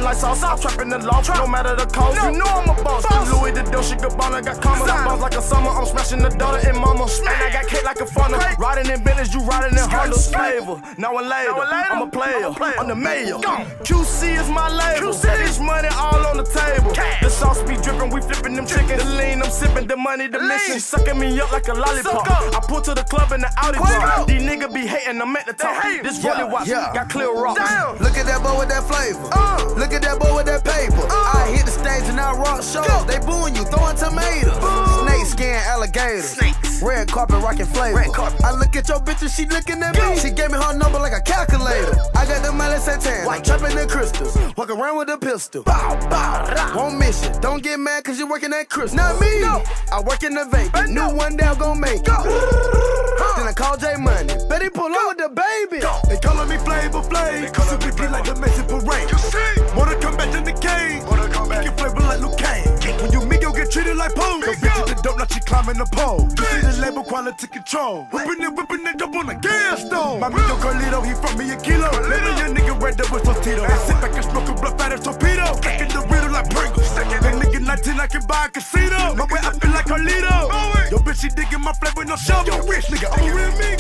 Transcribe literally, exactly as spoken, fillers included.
like sauce. I'm trapping the law, no matter the cost. You know I'm a boss. boss. Louis the Dolce Gabbana got commas. I bounce like a summer. I'm smashing the daughter and mama. And I got cake like a funnel. Riding in Bentley's, you riding in Honda's. Flavor. Now and later, I'm a player. I'm the mayor. Q C is my label. This money all on the table. The sauce be dripping, we flipping them chickens. The lean, I'm sipping the money, the mission. Sucking me up like a lollipop. I pull to the club in the Audi drop. These niggas be hating, I'm at the top. This rolling watch got clear rocks. Look at that boy with that flavor. Uh, Look at that boy with that paper. Uh, I hit the stage and I rock shows. Go. They booing you, throwing tomatoes. Boom. Snake skin alligators. Snakes. Red carpet rocking flavor. Red carpet. I look at your bitch and she looking at me. She gave me her number like a calculator. I got the Miley Santana. Like trapping in crystals. Walk around with a pistol. Bow, bow, rah. Won't miss it. Don't get mad cause you working at crystal. Not me. No. I work in the vape. New one down gon' make it. Go. Then I call J Money. Betty pull up with the baby. Go. They calling me Flavor Flav. Cause it be like a messy parade. You see? Wanna come back in the cage. Wanna come back. Get flavor like Luke Cage. When you meet, you'll get treated like pole. Your bitch is the dope, now she climbing the pole. You see the label quality control. Whipping it, whipping it up on the gas stove. My amigo Carlito, he from me a kilo. Let me a nigga red up with Tostito. I sit back and smoke a blunt fat as torpedo. Stacking the riddle like Pringles. That nigga nineteen, I can buy a casino. My way, I feel like Carlito. Yo, bitch, she digging my flavor, no show. Yo, rich nigga, oh, real me.